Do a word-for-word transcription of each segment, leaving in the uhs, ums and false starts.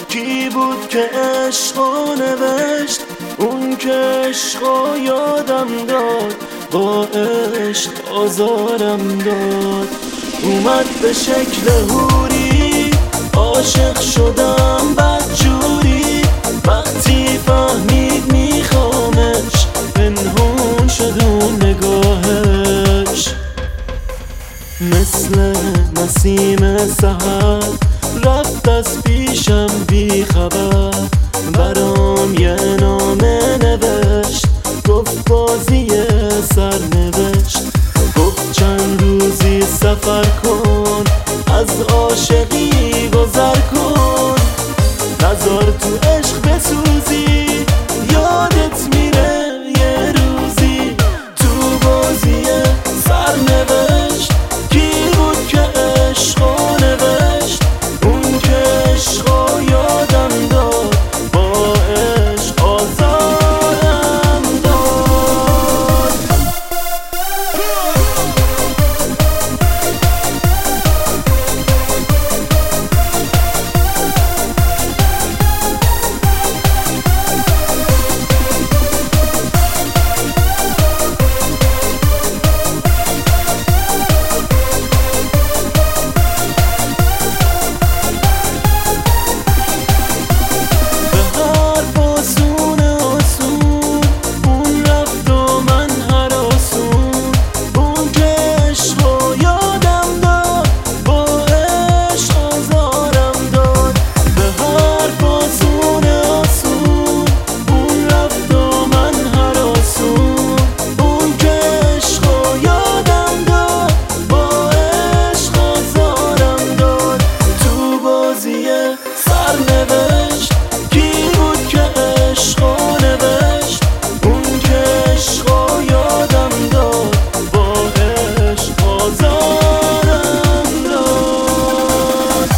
کی بود که عشقو نوشت؟ اون که عشقو یادم داد، با عشق آزارم داد. اومد به شکل حوری، عاشق شدم بدجوری. وقتی فهمید میخوامش، پنهون شد اون نگاهش. مثل نسیم سحر رفت از پیشم بی خبر. برام یه نامه نوشت، گفت بازی سرنوشت. گفت چند روزی سفر کن، از عاشقی گذر کن. نذار تو عشق بسوزی، یادت میره یه روزی. تو بازی سرنوشت کی بود که عشقو نوشت؟ اون که عشقو یادم داد، با عشق آزارم داد. سرنوشت کی بود که عشقو نوشت؟ اون که عشقو یادم داد، با عشق آزارم داد.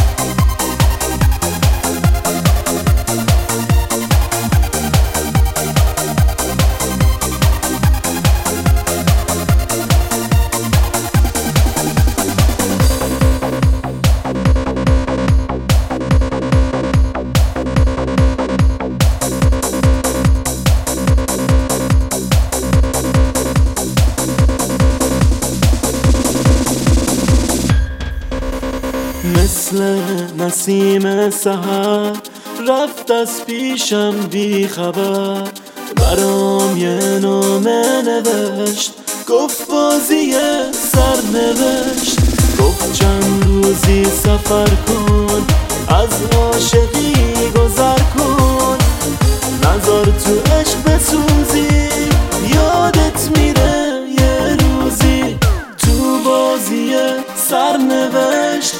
مثل نسیم سحر رفت از پیشم بی خبر. برام یه نامه نوشت، گفت بازی سرنوشت. گفت چند روزی سفر کن، از عاشقی گذر کن. نذار تو عشق بسوزی، یادت میره یه روزی. تو بازی سرنوشت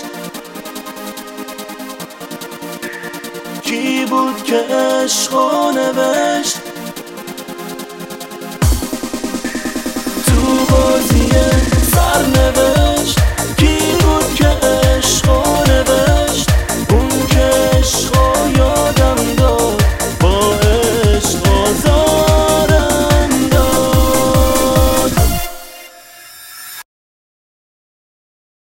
کی بود که عشقو نوشت؟ تو بازی